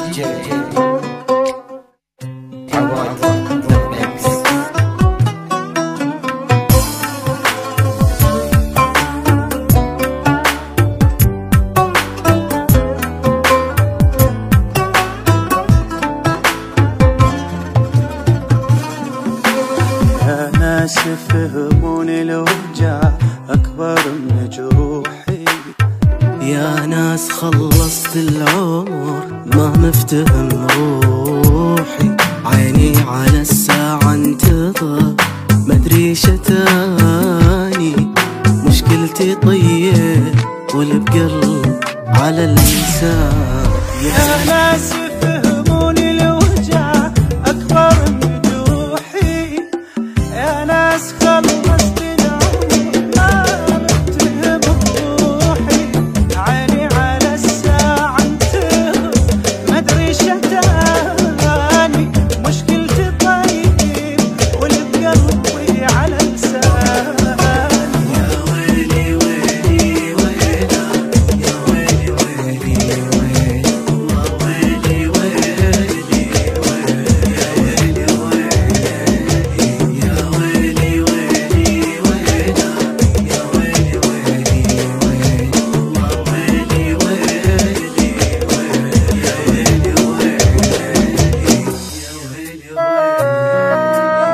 ناس فهموني الوجع أكبر من جروحي. يا ناس خلصت العمر ما مفتهم روحي. عيني على الساعة انتظر مدري شتاني. مشكلتي طيب والبقلب على اللسان. يا ناس فهموني الوجع أكبر من جروحي. يا ناس خلصت العمر ما مفتهم روحي. عيني على الساعة انتظر مدري شتاني. مشكلتي طيب والبقلبي على لساني. يا ويلي ويلي ويلا، يا ويلي ويلي ويلا، ويلي ويلي ويلا، يا ويلي ويلي، يا ويلي ويلي ويلا، يا ويلي ويلي ويلا، ويلي ويلي ويلا، يا ويلي ويلي، يا ويلي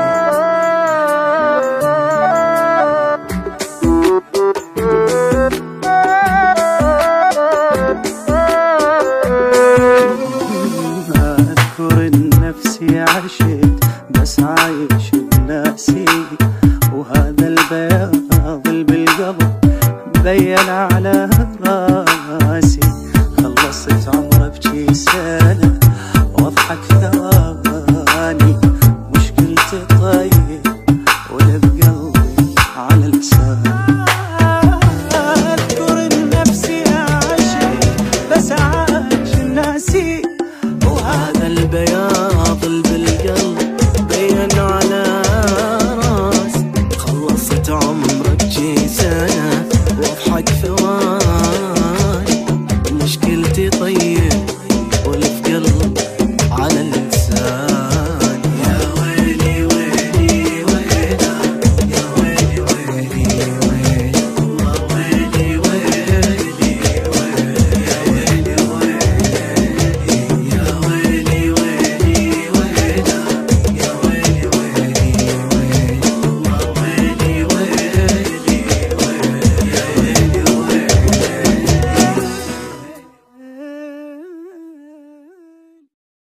أذكر إن نفسي عشت بس عايش بناسي. وهذا البياض اللي بالقلب مبين على راسي. خلصت عمري ابكي سنة واضحك ثواني. مشكلتي طيب ولا بقلبي على لساني. أذكر إن نفسي عشت بس عايش ناسي. وهذا البياض اللي بالقلب بين على راسي. خلصت عمرك جي سنة واضحك ثواني. مشكلتي طيب واللي في قلبي